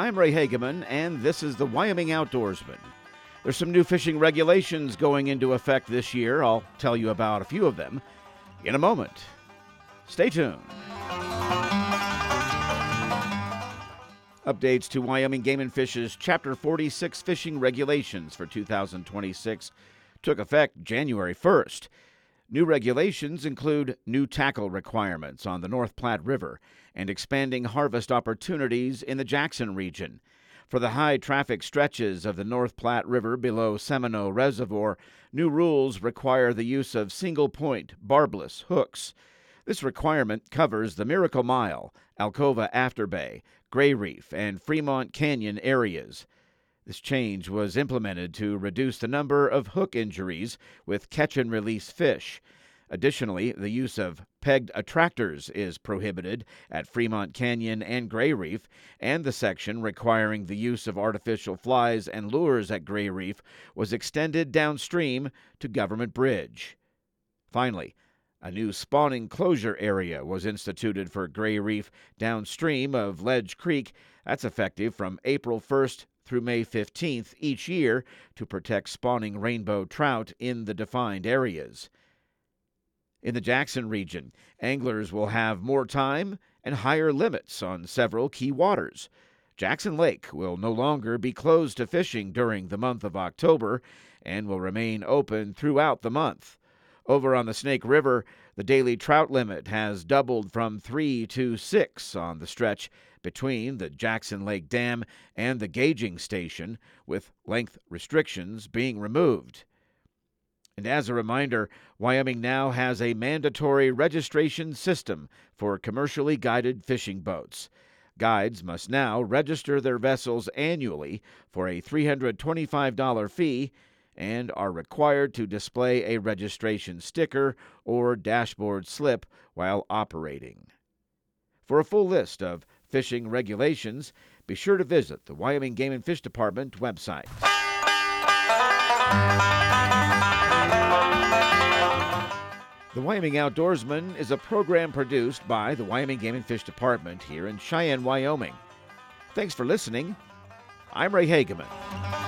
I'm Ray Hageman, and this is the Wyoming Outdoorsman. There's some new fishing regulations going into effect this year. I'll tell you about a few of them in a moment. Stay tuned. Updates to Wyoming Game & Fish's Chapter 46 fishing regulations for 2026 took effect January 1st. New regulations include new tackle requirements on the North Platte River and expanding harvest opportunities in the Jackson region. For the high traffic stretches of the North Platte River below Seminole Reservoir, new rules require the use of single-point, barbless hooks. This requirement covers the Miracle Mile, Alcova Afterbay, Gray Reef, and Fremont Canyon areas. This change was implemented to reduce the number of hook injuries with catch-and-release fish. Additionally, the use of pegged attractors is prohibited at Fremont Canyon and Gray Reef, and the section requiring the use of artificial flies and lures at Gray Reef was extended downstream to Government Bridge. Finally, a new spawning closure area was instituted for Gray Reef downstream of Ledge Creek. That's effective from April 1st through May 15th each year to protect spawning rainbow trout in the defined areas. In the Jackson region, anglers will have more time and higher limits on several key waters. Jackson Lake will no longer be closed to fishing during the month of October and will remain open throughout the month. Over on the Snake River, the daily trout limit has doubled from 3 to 6 on the stretch between the Jackson Lake Dam and the gauging station, with length restrictions being removed. And as a reminder, Wyoming now has a mandatory registration system for commercially guided fishing boats. Guides must now register their vessels annually for a $325 fee and are required to display a registration sticker or dashboard slip while operating. For a full list of fishing regulations, be sure to visit the Wyoming Game and Fish Department website. The Wyoming Outdoorsman is a program produced by the Wyoming Game and Fish Department here in Cheyenne, Wyoming. Thanks for listening. I'm Ray Hageman.